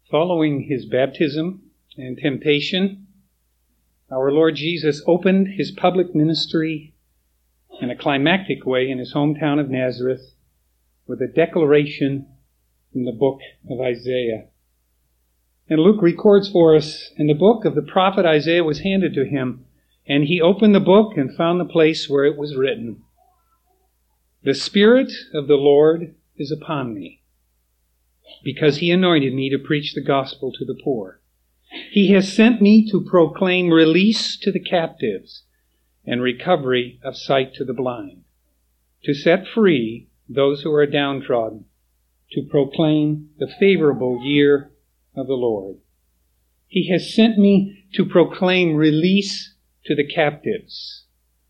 Following his baptism and temptation, our Lord Jesus opened his public ministry in a climactic way in his hometown of Nazareth with a declaration from the book of Isaiah. And Luke records for us, in the book of the prophet Isaiah was handed to him, and he opened the book and found the place where it was written, "The Spirit of the Lord is upon me, because he anointed me to preach the gospel to the poor. He has sent me to proclaim release to the captives and recovery of sight to the blind, to set free those who are downtrodden, to proclaim the favorable year of the Lord." He has sent me to proclaim release to the captives.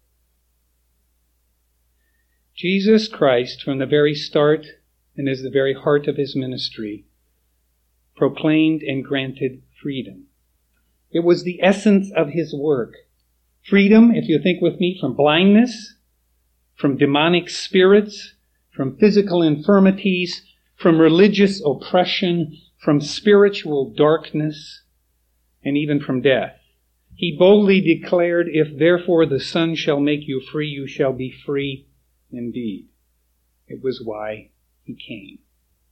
Jesus Christ, from the very start and as the very heart of his ministry, proclaimed and granted freedom. It was the essence of his work. Freedom, if you think with me, from blindness, from demonic spirits, from physical infirmities, from religious oppression, from spiritual darkness, and even from death. He boldly declared, "If therefore the Son shall make you free, you shall be free indeed." It was why he came.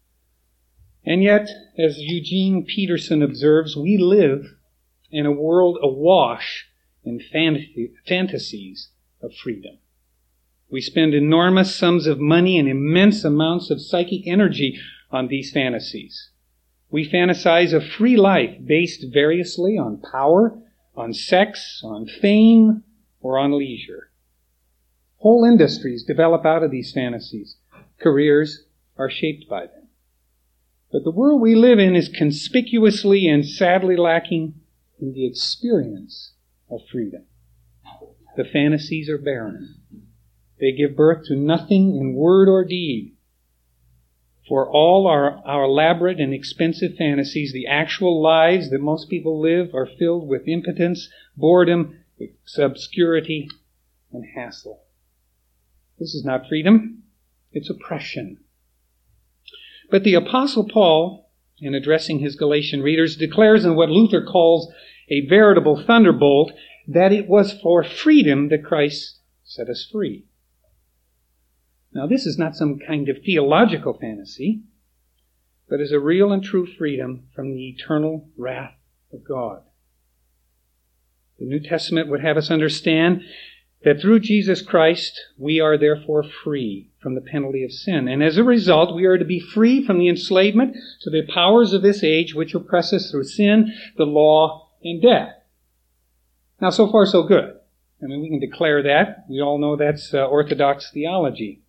And yet, as Eugene Peterson observes, we live in a world awash in fantasies of freedom. We spend enormous sums of money and immense amounts of psychic energy on these fantasies. We fantasize a free life based variously on power, on sex, on fame, or on leisure. Whole industries develop out of these fantasies. Careers are shaped by them. But the world we live in is conspicuously and sadly lacking in the experience of freedom. The fantasies are barren. They give birth to nothing in word or deed. For all our elaborate and expensive fantasies, the actual lives that most people live are filled with impotence, boredom, obscurity, and hassle. This is not freedom, it's oppression. But the Apostle Paul, in addressing his Galatian readers, declares in what Luther calls a veritable thunderbolt that it was for freedom that Christ set us free. Now, this is not some kind of theological fantasy, but is a real and true freedom from the eternal wrath of God. The New Testament would have us understand that through Jesus Christ, we are therefore free from the penalty of sin. And as a result, we are to be free from the enslavement to the powers of this age which oppress us through sin, the law, and death. Now, so far, so good. I mean, we can declare that. We all know that's Orthodox theology.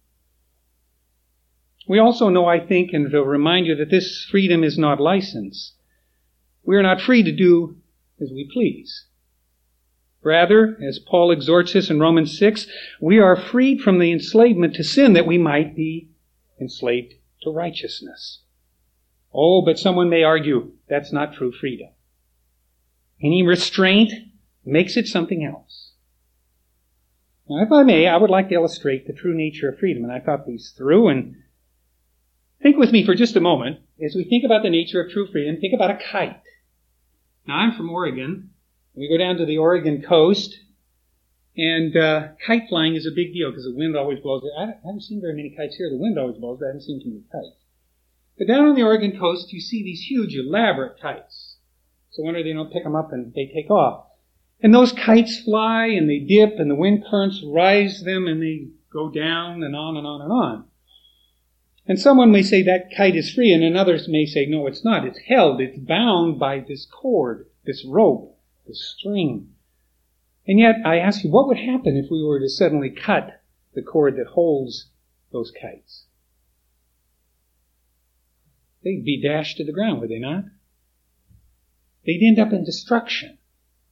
We also know, I think, and to remind you that this freedom is not license. We are not free to do as we please. Rather, as Paul exhorts us in Romans 6, we are freed from the enslavement to sin that we might be enslaved to righteousness. Oh, but someone may argue that's not true freedom. Any restraint makes it something else. Now, if I may, I would like to illustrate the true nature of freedom. And I thought these through, and think with me for just a moment. As we think about the nature of true freedom, think about a kite. Now, I'm from Oregon. We go down to the Oregon coast, and kite flying is a big deal because the wind always blows. I haven't seen very many kites here. The wind always blows, but I haven't seen too many kites. But down on the Oregon coast, you see these huge, elaborate kites. So wonder they don't pick them up and they take off. And those kites fly and they dip and the wind currents rise them and they go down and on and on and on. And someone may say that kite is free, and others may say, no, it's not. It's held. It's bound by this cord, this rope, this string. And yet, I ask you, what would happen if we were to suddenly cut the cord that holds those kites? They'd be dashed to the ground, would they not? They'd end up in destruction.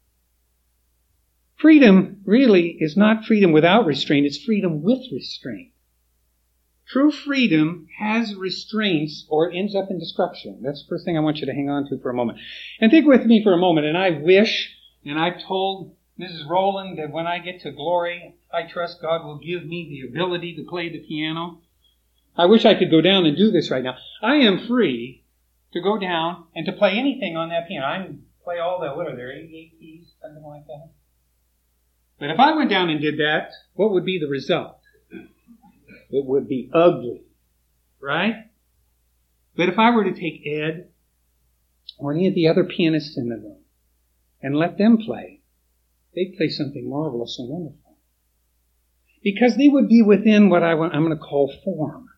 Freedom really is not freedom without restraint. It's freedom with restraint. True freedom has restraints or it ends up in destruction. That's the first thing I want you to hang on to for a moment. And think with me for a moment, and I wish, and I've told Mrs. Rowland that when I get to glory, I trust God will give me the ability to play the piano. I wish I could go down and do this right now. I am free to go down and to play anything on that piano. I can play all the, what are there, 88 keys, something like that. But if I went down and did that, what would be the result? It would be ugly, right? But if I were to take Ed or any of the other pianists in the room and let them play, they'd play something marvelous and wonderful. Because they would be within what I'm going to call form.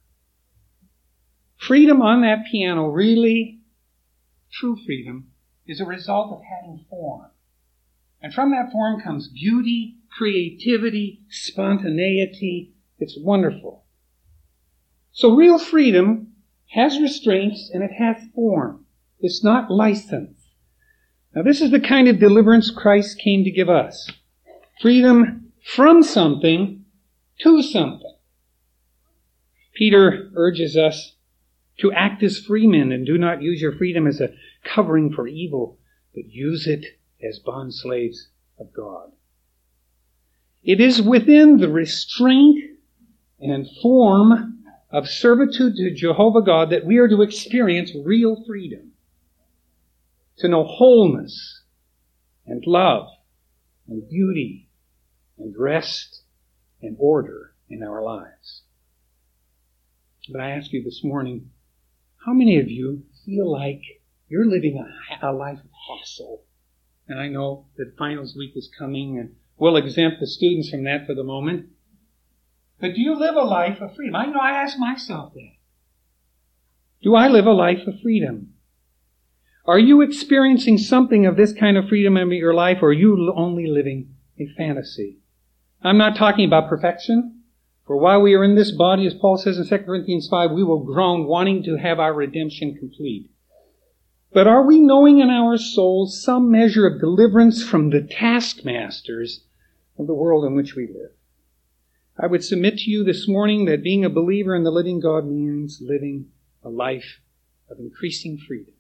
Freedom on that piano, really, true freedom, is a result of having form. And from that form comes beauty, creativity, spontaneity. It's wonderful. So real freedom has restraints and it has form. It's not license. Now this is the kind of deliverance Christ came to give us. Freedom from something to something. Peter urges us to act as free men and do not use your freedom as a covering for evil, but use it as bondslaves of God. It is within the restraint and form of servitude to Jehovah God that we are to experience real freedom, to know wholeness and love and beauty and rest and order in our lives. But I ask you this morning, how many of you feel like you're living a life of hassle? And I know that finals week is coming and we'll exempt the students from that for the moment. But do you live a life of freedom? I know I ask myself that. Do I live a life of freedom? Are you experiencing something of this kind of freedom in your life, or are you only living a fantasy? I'm not talking about perfection. For while we are in this body, as Paul says in 2 Corinthians 5, we will groan wanting to have our redemption complete. But are we knowing in our souls some measure of deliverance from the taskmasters of the world in which we live? I would submit to you this morning that being a believer in the living God means living a life of increasing freedom.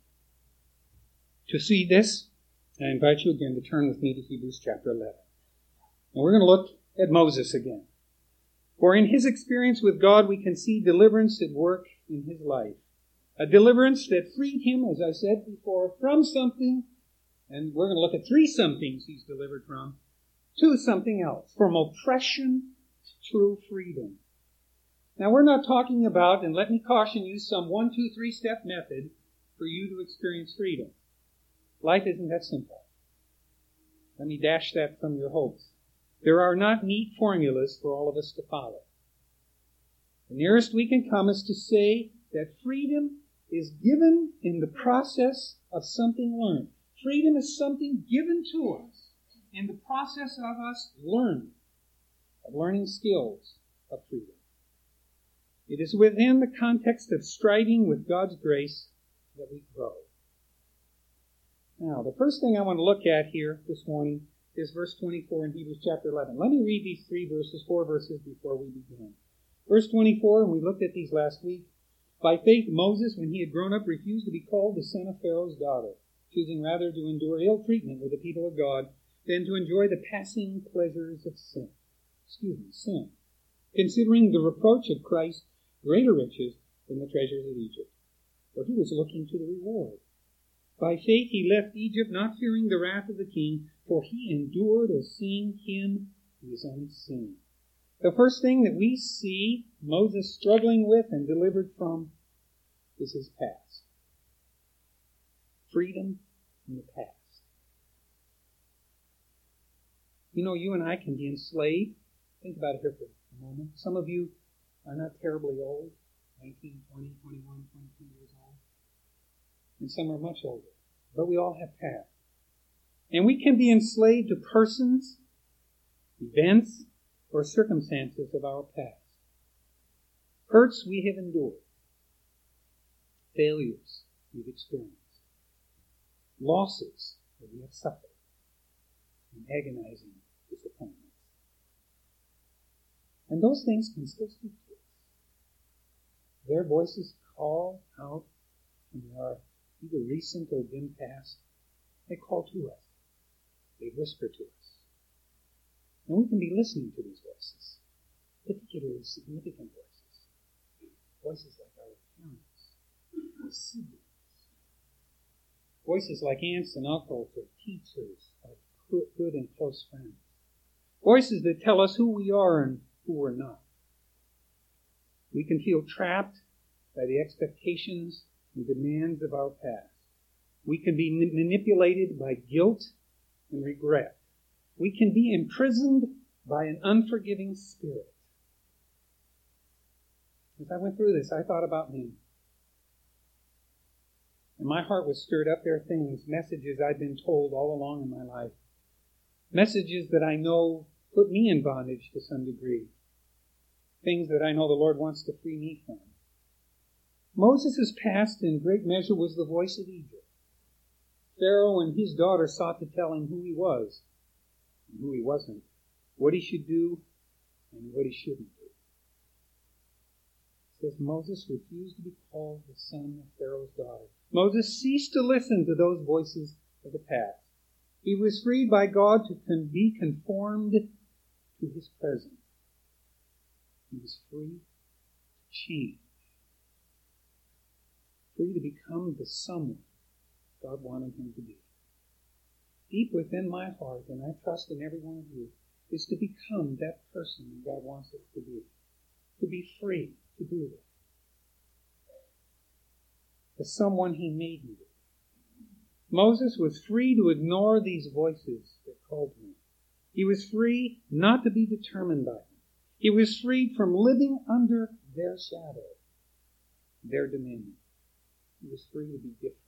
To see this, I invite you again to turn with me to Hebrews chapter 11. And we're going to look at Moses again. For in his experience with God, we can see deliverance at work in his life. A deliverance that freed him, as I said before, from something, and we're going to look at three somethings he's delivered from, to something else. From oppression to true freedom. Now we're not talking about, and let me caution you, some 1, 2, 3-step method for you to experience freedom. Life isn't that simple. Let me dash that from your hopes. There are not neat formulas for all of us to follow. The nearest we can come is to say that freedom is given in the process of something learned. Freedom is something given to us in the process of us learning skills of freedom. It is within the context of striving with God's grace that we grow. Now, the first thing I want to look at here this morning is verse 24 in Hebrews chapter 11. Let me read these 4 verses before we begin. Verse 24, and we looked at these last week. By faith, Moses, when he had grown up, refused to be called the son of Pharaoh's daughter, choosing rather to endure ill treatment with the people of God than to enjoy the passing pleasures of sin. Considering the reproach of Christ greater riches than the treasures of Egypt. For he was looking to the reward. By faith he left Egypt, not fearing the wrath of the king, for he endured as seeing him who is unseen. The first thing that we see Moses struggling with and delivered from is his past. Freedom from the past. You know, you and I can be enslaved. Think about it here for a moment. Some of you are not terribly old, 19, 20, 21, 22 years old. And some are much older. But we all have past. And we can be enslaved to persons, events, or circumstances of our past. Hurts we have endured. Failures we've experienced. Losses that we have suffered. And agonizing disappointments. And those things can still speak to us. Their voices call out from our either recent or dim past. They call to us. They whisper to us. And we can be listening to these voices, particularly significant voices. Voices like our parents, our siblings, Voices like aunts and uncles or teachers, like good and close friends. Voices that tell us who we are and who we're not. We can feel trapped by the expectations and demands of our past. We can be manipulated by guilt and regret. We can be imprisoned by an unforgiving spirit. As I went through this, I thought about me. And my heart was stirred up. There are things, messages I've been told all along in my life. Messages that I know put me in bondage to some degree. Things that I know the Lord wants to free me from. Moses' past in great measure was the voice of Egypt. Pharaoh and his daughter sought to tell him who he was and who he wasn't, what he should do and what he shouldn't do. It says Moses refused to be called the son of Pharaoh's daughter. Moses ceased to listen to those voices of the past. He was freed by God to be conformed to his present. He was free to change. Free to become the someone God wanted him to be. Deep within my heart, and I trust in every one of you, is to become that person that God wants us to be. To be free to do that. The someone he made me to be. Moses was free to ignore these voices that called him. He was free not to be determined by them. He was freed from living under their shadow, their dominion. He was free to be different.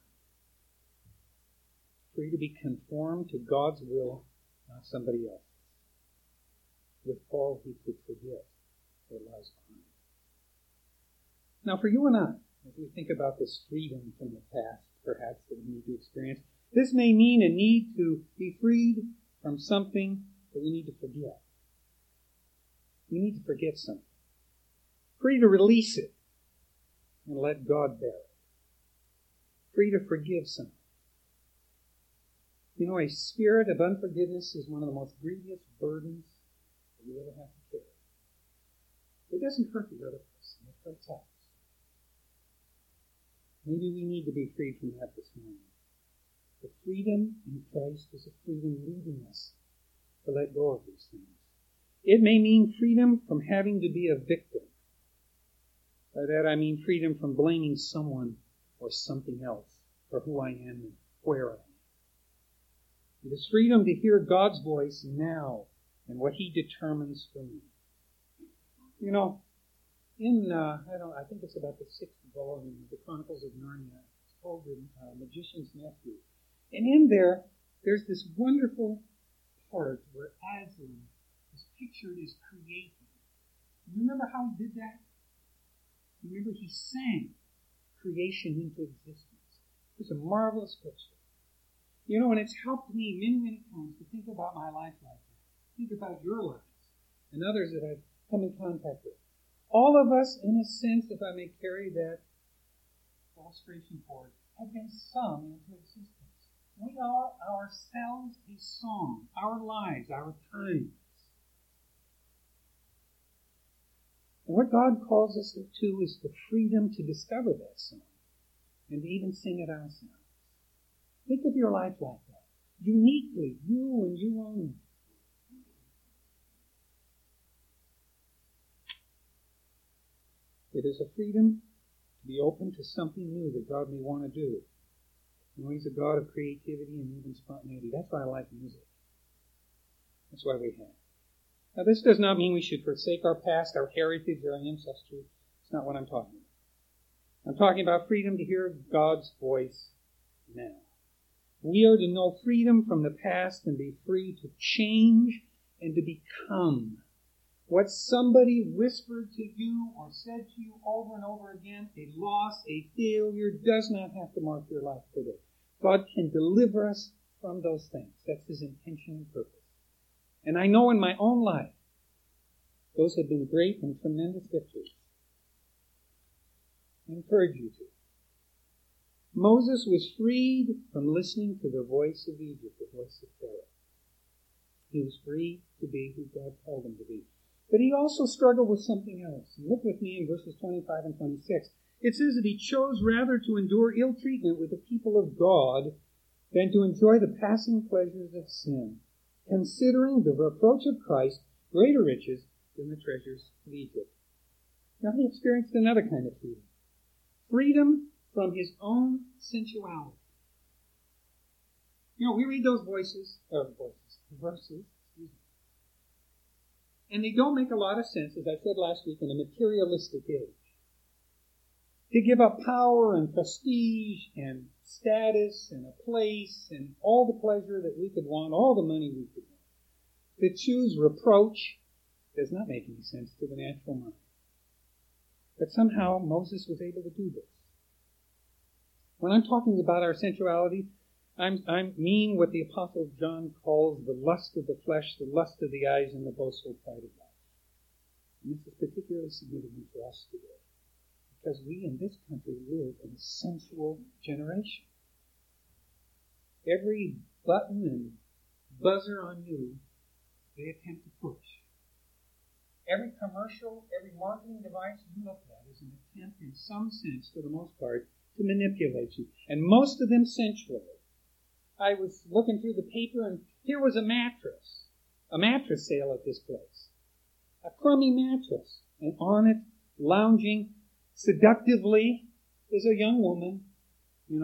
Free to be conformed to God's will, not somebody else's. With Paul, he could forget what lies behind. Now, for you and I, as we think about this freedom from the past, perhaps, that we need to experience, this may mean a need to be freed from something that we need to forget. We need to forget something. Free to release it and let God bear it. Free to forgive something. You know, a spirit of unforgiveness is one of the most grievous burdens that you ever have to carry. It doesn't hurt the other person, it hurts us. Maybe we need to be freed from that this morning. The freedom in Christ is a freedom leading us to let go of these things. It may mean freedom from having to be a victim. By that I mean freedom from blaming someone or something else for who I am and where I am. It is freedom to hear God's voice now and what He determines for me. You know, in, I think it's about the 6th volume of the Chronicles of Narnia. It's called The Magician's Nephew. And in there, there's this wonderful part where Aslan is pictured as creating. You remember how he did that? You remember he sang creation into existence. It was a marvelous picture. You know, and it's helped me many, many times to think about my life like that. Think about your lives and others that I've come in contact with. All of us, in a sense, if I may carry that illustration forward, have been sung into existence. We are ourselves a song, our lives, our times. And what God calls us to is the freedom to discover that song and to even sing it ourselves. Think of your life like that. Uniquely, you and you only. It is a freedom to be open to something new that God may want to do. You know, He's a God of creativity and even spontaneity. That's why I like music. That's why we have. Now, this does not mean we should forsake our past, our heritage, our ancestry. It's not what I'm talking about. I'm talking about freedom to hear God's voice now. We are to know freedom from the past and be free to change and to become. What somebody whispered to you or said to you over and over again, a loss, a failure, does not have to mark your life today. God can deliver us from those things. That's His intention and purpose. And I know in my own life, those have been great and tremendous victories. I encourage you to. Moses was freed from listening to the voice of Egypt, the voice of Pharaoh. He was free to be who God called him to be. But he also struggled with something else. Look with me in verses 25 and 26. It says that he chose rather to endure ill treatment with the people of God than to enjoy the passing pleasures of sin, considering the reproach of Christ greater riches than the treasures of Egypt. Now he experienced another kind of freedom. Freedom from his own sensuality. You know, we read those verses, and they don't make a lot of sense, as I said last week, in a materialistic age. To give up power and prestige and status and a place and all the pleasure that we could want, all the money we could want. To choose reproach does not make any sense to the natural mind. But somehow Moses was able to do this. When I'm talking about our sensuality, I mean what the Apostle John calls the lust of the flesh, the lust of the eyes, and the boastful pride of life. And this is particularly significant for us today, because we in this country live in a sensual generation. Every button and buzzer on you, they attempt to push. Every commercial, every marketing device you look at is an attempt, in some sense, for the most part, to manipulate you. And most of them sensually. I was looking through the paper, and here was a mattress sale at this place. A crummy mattress. And on it, lounging seductively, is a young woman, in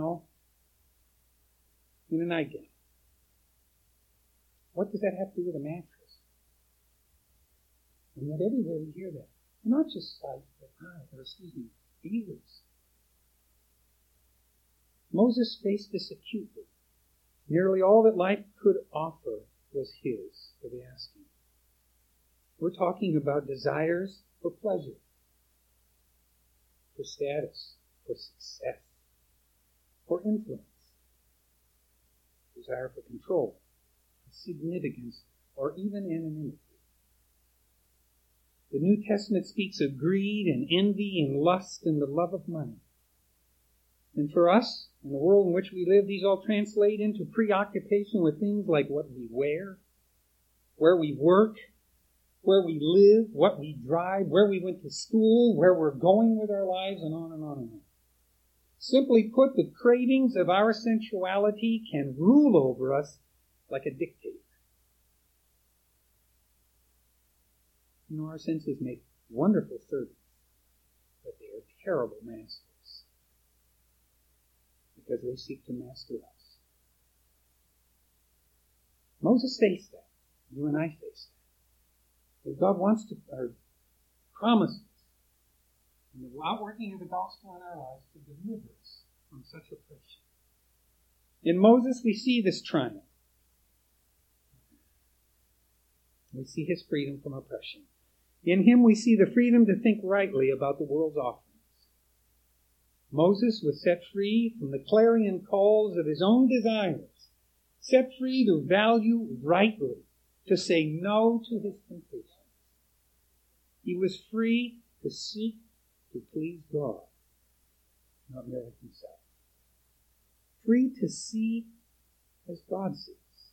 a nightgown. What does that have to do with a mattress? And yet everywhere we hear that. Not just ears. Moses faced this acutely. Nearly all that life could offer was his for the asking. We're talking about desires for pleasure, for status, for success, for influence, desire for control, for significance, or even anonymity. The New Testament speaks of greed and envy and lust and the love of money. And for us, in the world in which we live, these all translate into preoccupation with things like what we wear, where we work, where we live, what we drive, where we went to school, where we're going with our lives, and on and on and on. Simply put, the cravings of our sensuality can rule over us like a dictator. Our senses make wonderful servants, but they are terrible masters, because they seek to master us. Moses faced that. You and I face that. But God wants to, or promises, in the outworking of the gospel in our lives, to deliver us from such oppression. In Moses, we see this triumph. We see his freedom from oppression. In him, we see the freedom to think rightly about the world's offerings. Moses was set free from the clarion calls of his own desires, set free to value rightly, to say no to his temptations. He was free to seek to please God, not merely himself. Free to see as God sees.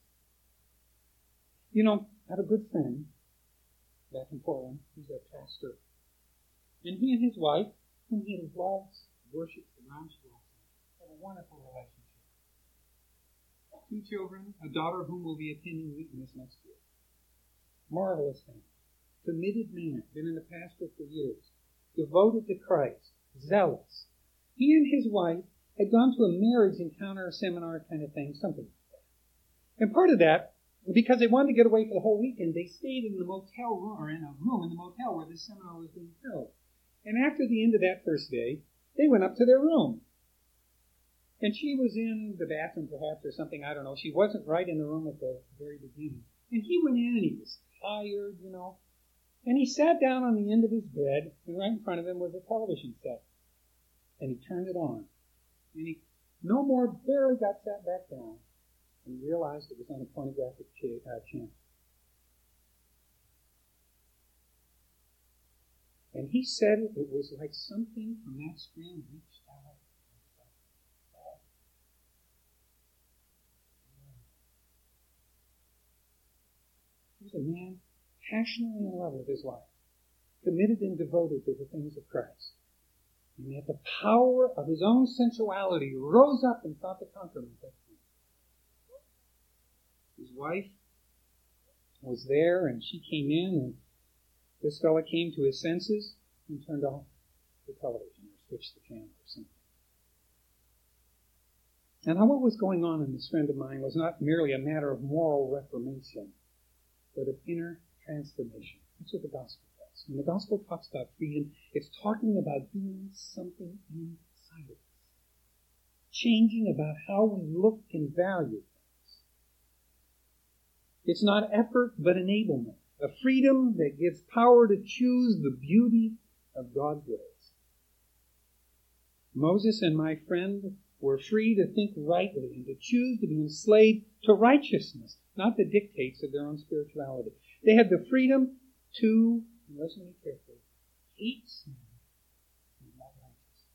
I have a good friend back in Portland. He's a pastor. And he and his wife, whom he loves, worships, and rounds to, have a wonderful relationship. 2 children, a daughter of whom will be attending Wheaton this next year. Marvelous family. Committed man, been in the pastor for years. Devoted to Christ. Zealous. He and his wife had gone to a marriage encounter seminar kind of thing, something like that. And part of that, because they wanted to get away for the whole weekend, they stayed in the motel room, or in a room in the motel where this seminar was being held. And after the end of that first day, they went up to their room. And she was in the bathroom perhaps or something, I don't know. She wasn't right in the room at the very beginning. And he went in and he was tired, And he sat down on the end of his bed, and right in front of him was a television set. And he turned it on. And he barely got sat back down, and realized it was on a pornographic channel. And he said it was like something from that screen reached out. He was a man passionately in love with his wife, committed and devoted to the things of Christ. And yet the power of his own sensuality rose up and sought to conquer him at that time. wife was there, and she came in, and this fella came to his senses and turned off the television or switched the channel or something. And what was going on in this friend of mine was not merely a matter of moral reformation, but of inner transformation. That's what the gospel does. When the gospel talks about freedom, it's talking about doing something inside of us. Changing about how we look and value things. It's not effort, but enablement. A freedom that gives power to choose the beauty of God's ways. Moses and my friend were free to think rightly and to choose to be enslaved to righteousness, not the dictates of their own spirituality. They had the freedom to, listen to me carefully, hate sin and love righteousness.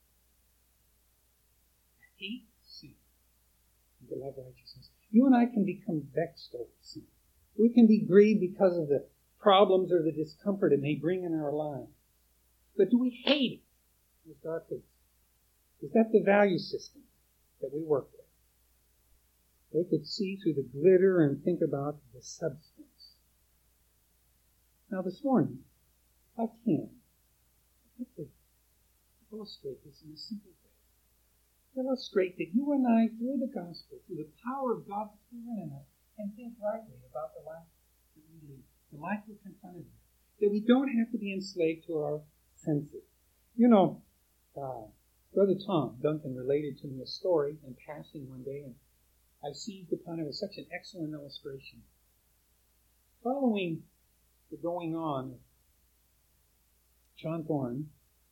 Hate sin and to love righteousness. You and I can become vexed over sin. We can be grieved because of the problems or the discomfort it may bring in our lives. But do we hate it as God hates it? Is that the value system that we work with? They could see through the glitter and think about the substance. Now this morning, if I can, I'd like to illustrate this in a simple way. Illustrate that you and I, through the gospel, through the power of God's Spirit in us, can think rightly about the life that we lead, the life we're confronted with. That we don't have to be enslaved to our senses. You know, Brother Tom Duncan related to me a story in passing one day, and I seized upon it as such an excellent illustration. Following the going on of John Thorne,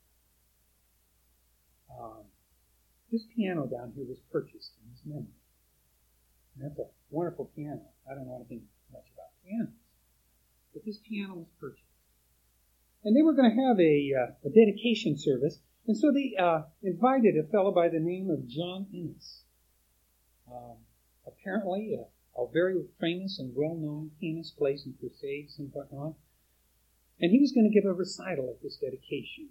this piano down here was purchased in his memory. And that's a wonderful piano. I don't know anything much about pianos, but this piano was purchased. And they were going to have a dedication service, and so they invited a fellow by the name of John Innes. Apparently a very famous and well-known pianist, plays in crusades and whatnot. And he was going to give a recital at this dedication.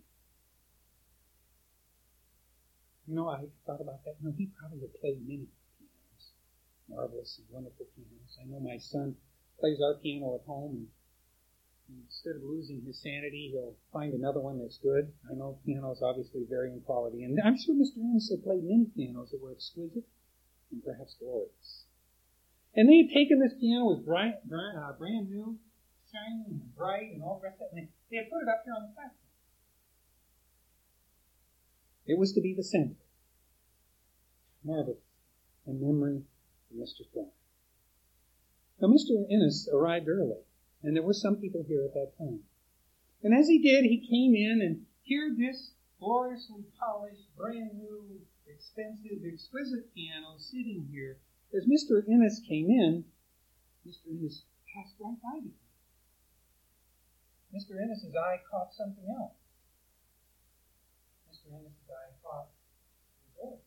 You know, I thought about that. You know, he probably would play many pianos. Marvelous and wonderful pianos. I know my son plays our piano at home, and instead of losing his sanity, he'll find another one that's good. I know pianos obviously vary in quality. And I'm sure Mr. Innes had played many pianos that were exquisite and perhaps glorious. And they had taken this piano, it was brand new, shiny and bright and all the rest of it, and they had put it up here on the platform. It was to be the center. Marvelous. A memory of Mr. Thorne. Now, Mr. Innes arrived early, and there were some people here at that time. And as he did, he came in, and here this gloriously polished, brand new, expensive, exquisite piano sitting here. As Mr. Innes came in, Mr. Innes passed right by him. Mr. Innes' eye caught something else. Mr. Innes' eye caught the organ.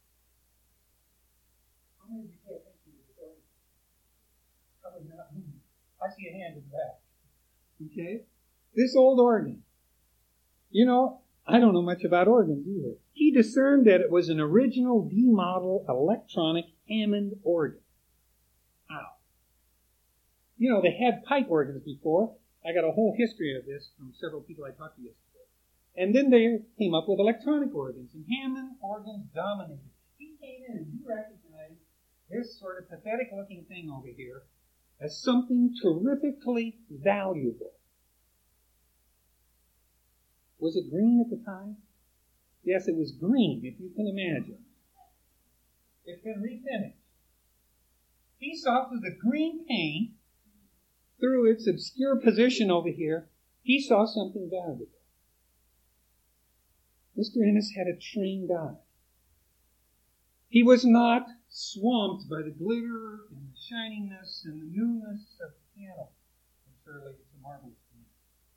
How many of you pay attention to this organ? Probably not me. I see a hand in the back. Okay? This old organ. You know, I don't know much about organs either. He discerned that it was an original D-model electronic Hammond organ. Wow. You know, they had pipe organs before. I got a whole history of this from several people I talked to yesterday. And then they came up with electronic organs, and Hammond organs dominated. He came in and he recognized this sort of pathetic-looking thing over here as something terrifically valuable. Was it green at the time? Yes, it was green, if you can imagine. It's been refinished. He saw through the green paint, through its obscure position over here, he saw something valuable. Mr. Innes had a trained eye. He was not swamped by the glitter and the shininess and the newness of the piano. And surely it's a marvelous piano.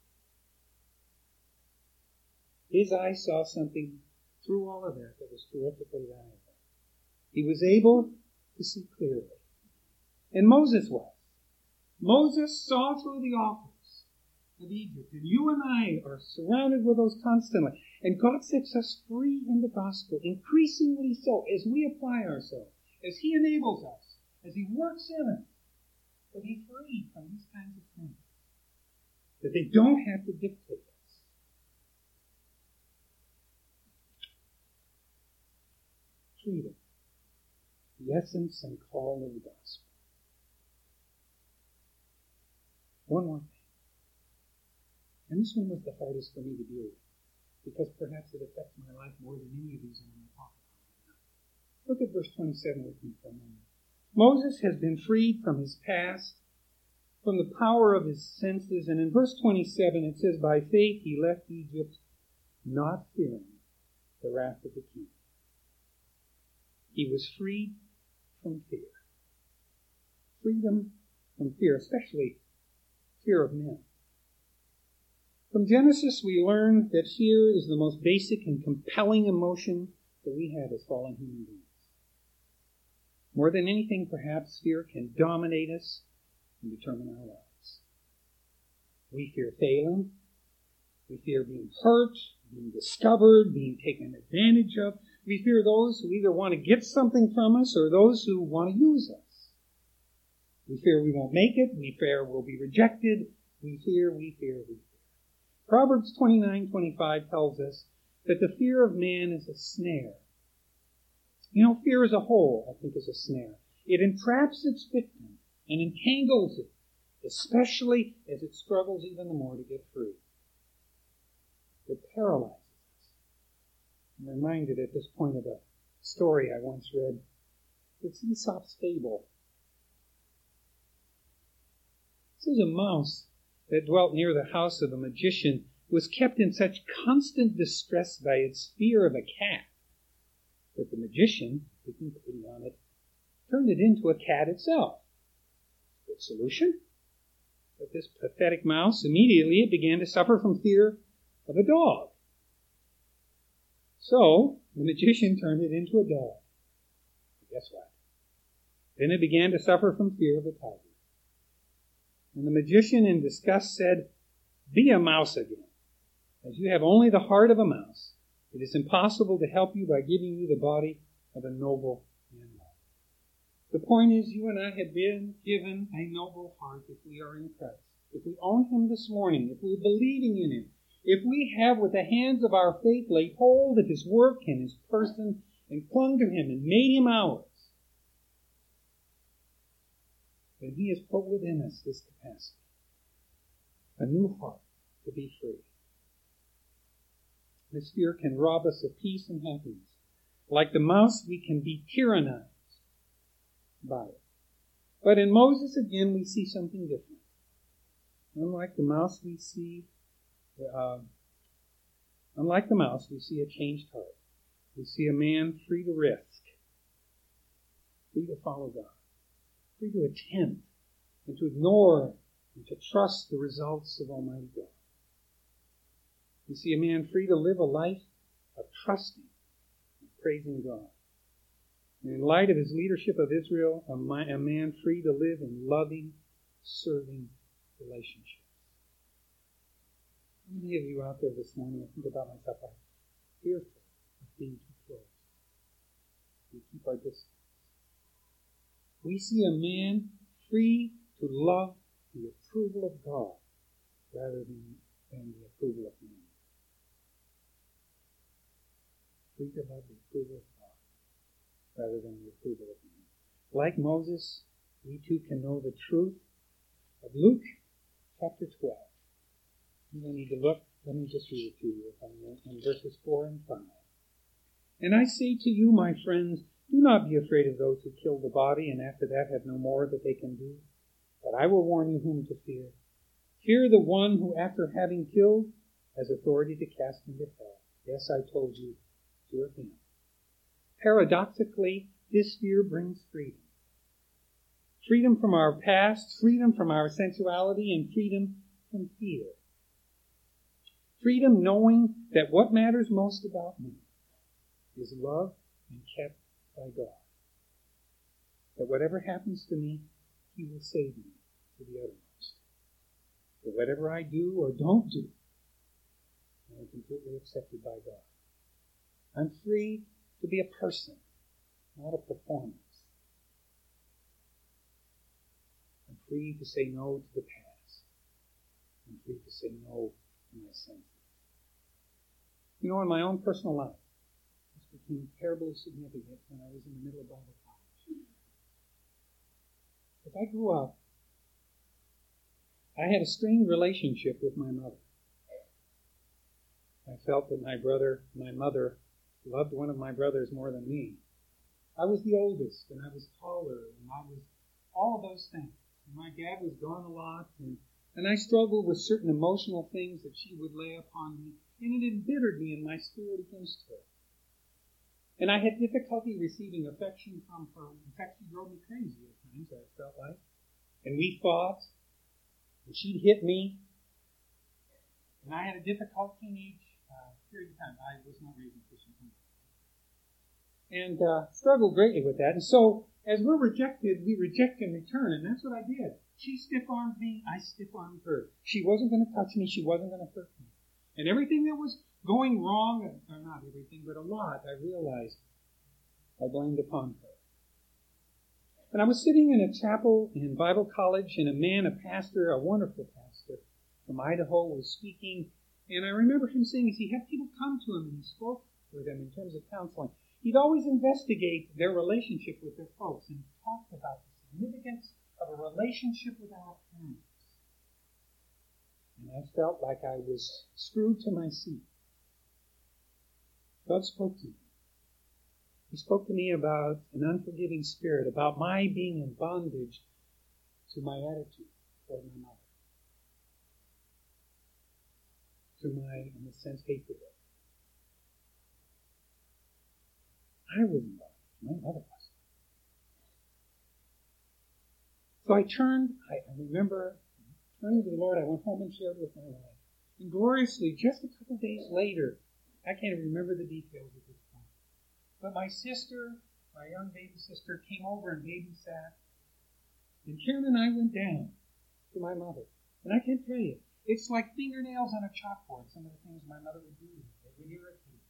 His eye saw something through all of that was terrifically valuable. He was able to see clearly. And Moses was. Moses saw through the offers of Egypt. And you and I are surrounded with those constantly. And God sets us free in the gospel, increasingly so, as we apply ourselves, as He enables us, as He works in us. to be free from these kinds of things. That they don't have to dictate us. Freedom. The essence and call of the gospel. One more thing. And this one was the hardest for me to deal with, because perhaps it affects my life more than any of these I'm going to talk about right now. Look at verse 27 with me for a moment. Moses has been freed from his past, from the power of his senses, and in verse 27 it says, by faith he left Egypt, not fearing the wrath of the king. He was freed from fear. Freedom from fear, especially fear of men. From Genesis, we learn that fear is the most basic and compelling emotion that we have as fallen human beings. More than anything, perhaps, fear can dominate us and determine our lives. We fear failing. We fear being hurt, being discovered, being taken advantage of. We fear those who either want to get something from us or those who want to use us. We fear we won't make it. We fear we'll be rejected. We fear. Proverbs 29:25 tells us that the fear of man is a snare. You know, fear as a whole, I think, is a snare. It entraps its victim and entangles it, especially as it struggles even the more to get free. It paralyzes us. I'm reminded at this point of a story I once read. It's Aesop's fable. This is a mouse that dwelt near the house of a magician who was kept in such constant distress by its fear of a cat that the magician, taking pity on it, turned it into a cat itself. Good solution. But this pathetic mouse, immediately it began to suffer from fear of a dog. So the magician turned it into a dog. Guess what? Then it began to suffer from fear of a tiger. And the magician in disgust said, be a mouse again. As you have only the heart of a mouse, it is impossible to help you by giving you the body of a noble animal. The point is, you and I have been given a noble heart if we are in Christ. If we own Him this morning, if we're believing in Him, if we have with the hands of our faith laid hold of His work and His person and clung to Him and made Him ours, then He has put within us this capacity, a new heart to be free. This fear can rob us of peace and happiness. Like the mouse, we can be tyrannized by it. But in Moses, again, we see something different. Unlike the mouse, we see a changed heart. We see a man free to risk, free to follow God, free to attempt and to ignore and to trust the results of Almighty God. We see a man free to live a life of trusting and praising God. And in light of his leadership of Israel, a man free to live in loving, serving relationships. How many of you out there this morning, I think about myself, are fearful of being too close? We keep our distance. We see a man free to love the approval of God rather than the approval of man. Free to love the approval of God rather than the approval of man. Like Moses, we too can know the truth of Luke chapter 12. You don't need to look. Let me just read it to you in verses 4 and 5. And I say to you, my friends, do not be afraid of those who kill the body and after that have no more that they can do. But I will warn you whom to fear. Fear the one who, after having killed, has authority to cast into hell. Yes, I told you, fear him. Paradoxically, this fear brings freedom. Freedom from our past, freedom from our sensuality, and freedom from fear. Freedom knowing that what matters most about me is loved and kept by God. That whatever happens to me, He will save me to the uttermost. That whatever I do or don't do, I am completely accepted by God. I'm free to be a person, not a performance. I'm free to say no to the past. I'm free to say no to my senses. You know, in my own personal life, this became terribly significant when I was in the middle of Bible college. As I grew up, I had a strained relationship with my mother. I felt that my mother loved one of my brothers more than me. I was the oldest, and I was taller, and I was all of those things. And my dad was gone a lot, and I struggled with certain emotional things that she would lay upon me, and it embittered me in my spirit against her. And I had difficulty receiving affection from her. In fact, she drove me crazy at times, I felt like. And we fought, and she'd hit me, and I had a difficult teenage period of time. I was not raised in Christian home. And struggled greatly with that. And so, as we're rejected, we reject in return, and that's what I did. She stiff-armed me, I stiff-armed her. She wasn't going to touch me, she wasn't going to hurt me. And everything that was going wrong, or not everything, but a lot, I realized I blamed upon her. And I was sitting in a chapel in Bible college, and a pastor, a wonderful pastor from Idaho, was speaking. And I remember him saying, as he had people come to him and he spoke with them in terms of counseling, he'd always investigate their relationship with their folks and talked about the significance of a relationship with our parents. And I felt like I was screwed to my seat. God spoke to me. He spoke to me about an unforgiving spirit, about my being in bondage to my attitude toward my mother. To my, in a sense, hatred of her. I was in bondage. My mother was. So I remember turning to the Lord. I went home and shared with my wife. And gloriously, just a couple days later, I can't even remember the details at this point, but my sister, my young baby sister, came over and babysat. And Karen and I went down to my mother. And I can tell you, it's like fingernails on a chalkboard, some of the things my mother would do. They would irritate.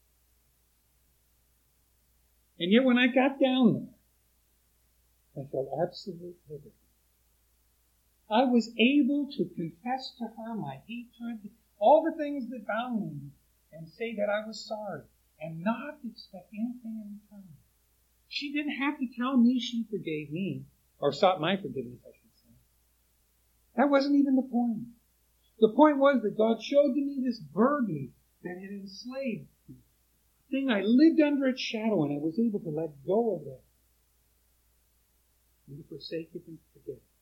And yet when I got down there, I felt absolute liberty. I was able to confess to her my hatred, all the things that bound me, and say that I was sorry, and not expect anything in return. She didn't have to tell me she forgave me, or sought my forgiveness, I should say. That wasn't even the point. The point was that God showed to me this burden that had enslaved me. A thing I lived under its shadow, and I was able to let go of that. And to forsake it and forget it.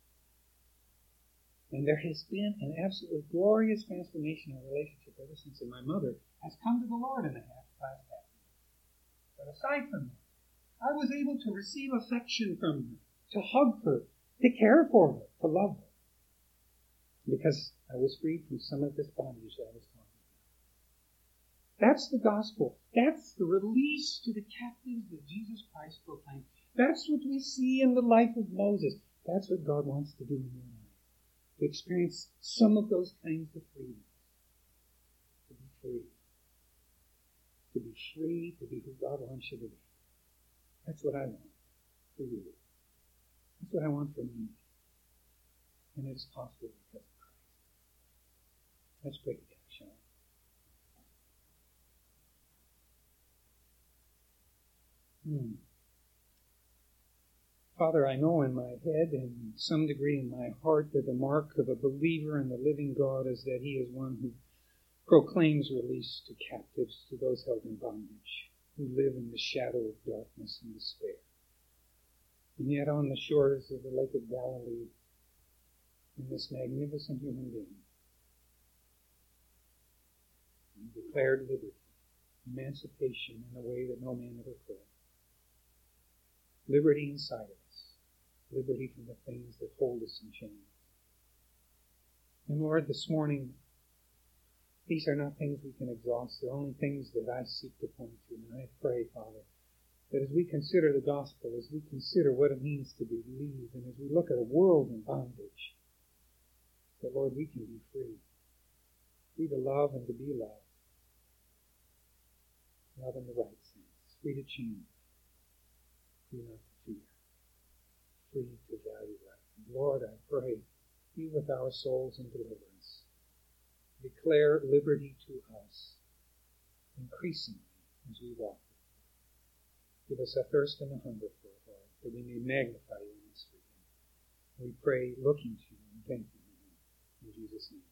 And there has been an absolutely glorious transformation in our relationship ever since. And my mother has come to the Lord in the last half year. But aside from that, I was able to receive affection from her, to hug her, to care for her, to love her. Because I was freed from some of this bondage that I was talking about. That's the gospel. That's the release to the captives that Jesus Christ proclaimed. That's what we see in the life of Moses. That's what God wants to do in your life. To experience some of those kinds of freedom. To be free. To be free, to be who God wants you to be. That's what I want for you. That's what I want for me. And it is possible because of Christ. Let's pray together, shall we? Father, I know in my head and to some degree in my heart that the mark of a believer in the living God is that he is one who proclaims release to captives, to those held in bondage, who live in the shadow of darkness and despair. And yet on the shores of the Lake of Galilee, in this magnificent human being, he declared liberty, emancipation in a way that no man ever could. Liberty inside of us. Liberty from the things that hold us in chains. And Lord, this morning, these are not things we can exhaust. They're only things that I seek to point to. And I pray, Father, that as we consider the gospel, as we consider what it means to believe, and as we look at a world in bondage, that, Lord, we can be free. Free to love and to be loved. Love in the right sense. Free to change. Free not to fear. Free to value right. And Lord, I pray with our souls in deliverance. Declare liberty to us increasingly as we walk with you. Give us a thirst and a hunger for it, Lord, that we may magnify you in this freedom. We pray looking to you and thanking you in Jesus' name.